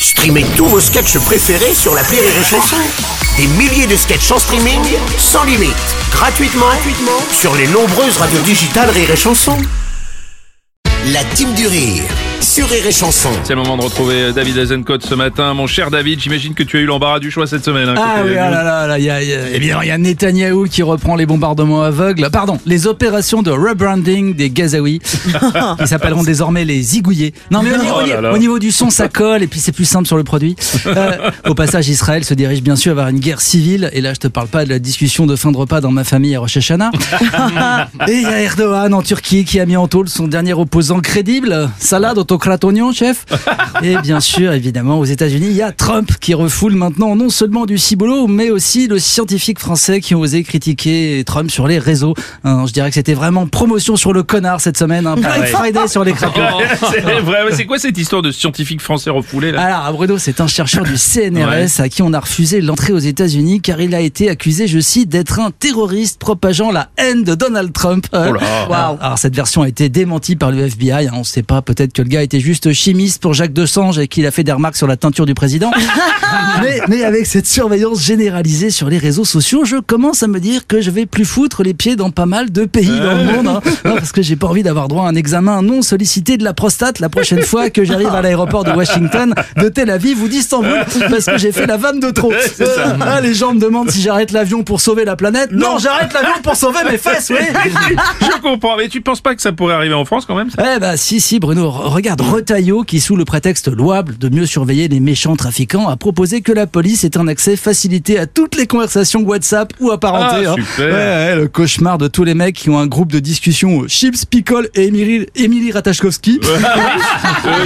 Streamez tous vos sketchs préférés sur l'appli Rire et Chanson. Des milliers de sketchs en streaming, sans limite, gratuitement sur les nombreuses radios digitales Rire et Chanson. La team du rire sur Rire et Chanson. C'est le moment de retrouver David Azencote ce matin. Mon cher David, j'imagine que tu as eu l'embarras du choix cette semaine. Évidemment, il y a Netanyahou qui reprend les bombardements aveugles. Pardon, les opérations de rebranding des Gazaouis, qui s'appelleront désormais les Zigouillés. Non mais au niveau du son, ça colle et puis c'est plus simple sur le produit. Au passage, Israël se dirige bien sûr vers une guerre civile. Et là, je te parle pas de la discussion de fin de repas dans ma famille à Rosh Hashanah. Et il y a Erdogan en Turquie qui a mis en tôle son dernier opposant crédible. Salade autocrate oignon, chef. Et bien sûr, évidemment, aux États-Unis, il y a Trump qui refoule maintenant non seulement du ciboulot, mais aussi le scientifique français qui ont osé critiquer Trump sur les réseaux. Je dirais que c'était vraiment promotion sur le connard cette semaine. Black Friday sur les crapauds. C'est vrai, c'est quoi cette histoire de scientifique français refoulé là? Alors, Bruno, c'est un chercheur du CNRS à qui on a refusé l'entrée aux États-Unis car il a été accusé, je cite, d'être un terroriste propageant la haine de Donald Trump. Alors, cette version a été démentie par le FBI. On ne sait pas, peut-être que le gars était juste chimiste pour Jacques Desange et qu'il a fait des remarques sur la teinture du président. mais avec cette surveillance généralisée sur les réseaux sociaux, je commence à me dire que je vais plus foutre les pieds dans pas mal de pays dans le monde. Parce que j'ai pas envie d'avoir droit à un examen non sollicité de la prostate la prochaine fois que j'arrive à l'aéroport de Washington, de Tel Aviv ou d'Istanbul parce que j'ai fait la vanne de trop. Les gens me demandent si j'arrête l'avion pour sauver la planète. Non, j'arrête l'avion pour sauver mes fesses, oui. Je comprends, mais tu penses pas que ça pourrait arriver en France quand même? Si Bruno, regarde, Retailleau qui sous le prétexte louable de mieux surveiller les méchants trafiquants a proposé que la police ait un accès facilité à toutes les conversations WhatsApp ou apparentées. Super. Le cauchemar de tous les mecs qui ont un groupe de discussion Chips, Pickle et Émilie Ratajkowski. On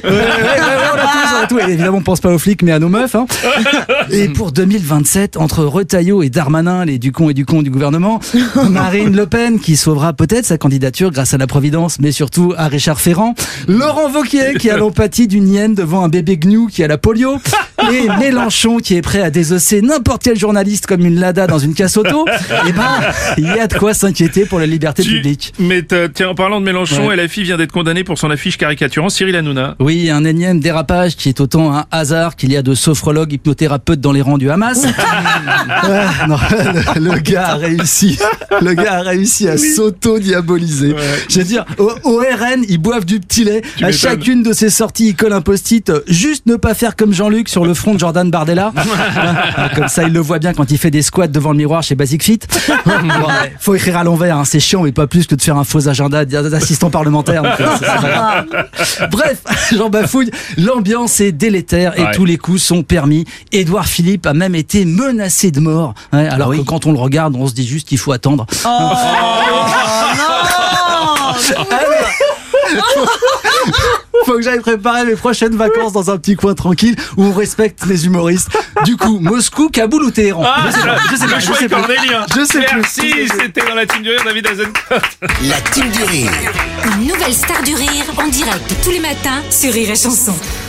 a tout. Et évidemment, on pense pas aux flics mais à nos meufs. Et pour 2027, entre Retailleau et Darmanin, les Ducon et Ducon du gouvernement, Marine Le Pen qui sauvera peut-être sa candidature grâce à la Providence, mais surtout à Richard Ferrand, Laurent Wauquiez qui a l'empathie d'une hyène devant un bébé gnou qui a la polio, et Mélenchon qui est prêt à désosser n'importe quel journaliste comme une Lada dans une casse auto. Il y a de quoi s'inquiéter pour la liberté publique. Mais tiens, en parlant de Mélenchon, LFI vient d'être condamné pour son affiche caricaturant Cyril Hanouna. Oui, un énième dérapage qui est autant un hasard qu'il y a de sophrologues hypnothérapeutes dans les rangs du Hamas. Le gars a réussi. À s'auto-diaboliser. Je veux dire, au RN, ils boivent du petit lait. À chacune de ses sorties, il colle un post-it. Juste ne pas faire comme Jean-Luc sur le front de Jordan Bardella. Comme ça, il le voit bien quand il fait des squats devant le miroir chez Basic Fit. Faut écrire à l'envers, c'est chiant, mais pas plus que de faire un faux agenda d'assistant parlementaire. Bref, Jean bafouille. L'ambiance est délétère et tous les coups sont permis. Édouard Philippe a même été menacé de mort. Alors que quand on le regarde, on se dit juste qu'il faut attendre. Faut que j'aille préparer mes prochaines vacances dans un petit coin tranquille où on respecte les humoristes. Du coup, Moscou, Kaboul ou Téhéran? Je sais plus. Merci, c'était dans la team du rire, David Azencote. La team du rire. Une nouvelle star du rire en direct tous les matins sur Rire et Chanson.